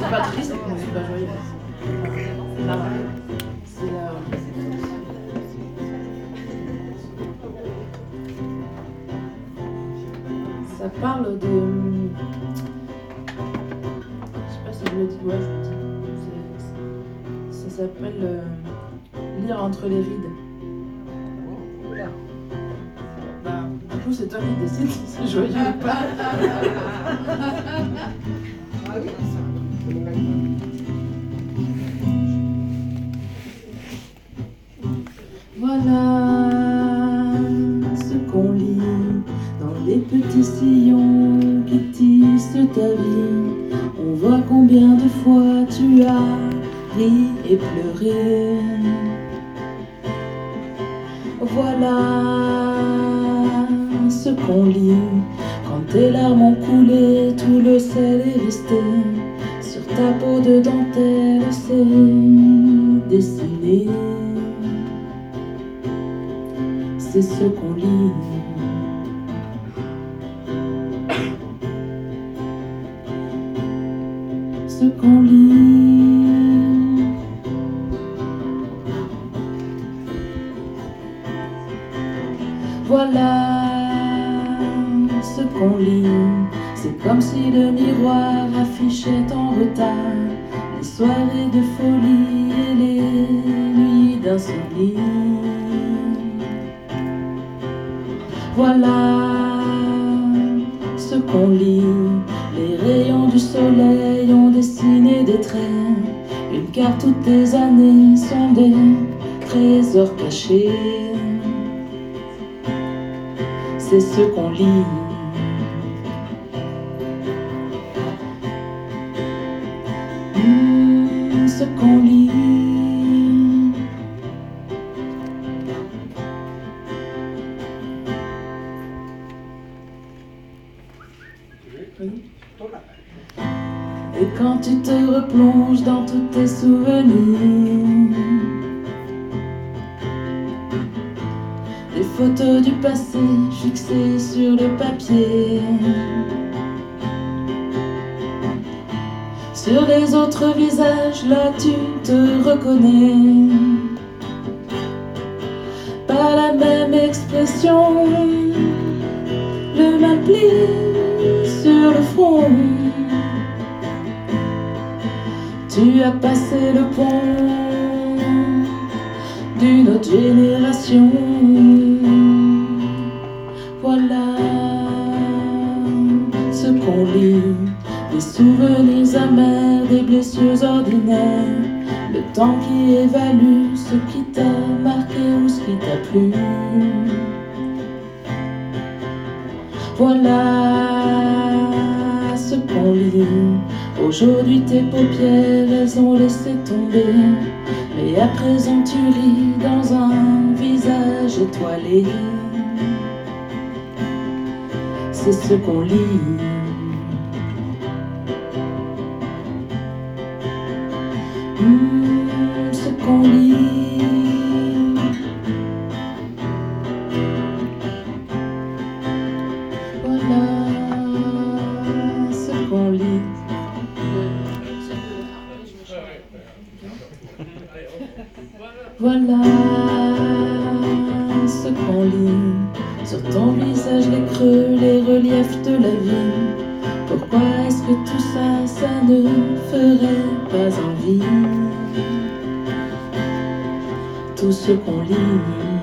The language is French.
suis pas triste, mais je suis pas joyeuse. Là, c'est ça parle de. Je sais pas si je le dis, ouais, je le dis. Ça s'appelle Lire entre les rides. Bah, du coup, c'est toi qui décides si c'est joyeux ou pas. Voilà ce qu'on lit dans les petits sillons qui tissent ta vie. On voit combien de fois tu as ri et pleuré. Voilà ce qu'on lit quand tes larmes ont coulé, tout le sel est resté sur ta peau de dentelle, c'est dessiné. C'est ce qu'on lit. Ce qu'on lit. Voilà ce qu'on lit. C'est comme si le miroir affichait en retard les soirées de folie et les nuits d'insomnie. Voilà ce qu'on lit. Les rayons du soleil ont dessiné des traits. Une carte où tes années sont des trésors cachés. C'est ce qu'on lit. Ce qu'on lit. Et quand tu te replonges dans tous tes souvenirs, des photos du passé fixées sur le papier, sur les autres visages, là tu te reconnais. Pas la même expression, le même pli sur le front. Tu as passé le pont d'une autre génération. Voilà ce qu'on lit. Des souvenirs amers, des blessures ordinaires. Le temps qui évalue ce qui t'a marqué ou ce qui t'a plu. Voilà ce qu'on lit. Aujourd'hui tes paupières, elles ont laissé tomber. Mais à présent tu ris dans un visage étoilé. C'est ce qu'on lit. Ce qu'on lit. Voilà ce qu'on lit. Voilà ce qu'on lit. Sur ton visage les creux, les reliefs de la vie. Pourquoi est-ce que tout ça, ça ne ferait pas envie? Tout ce qu'on lit.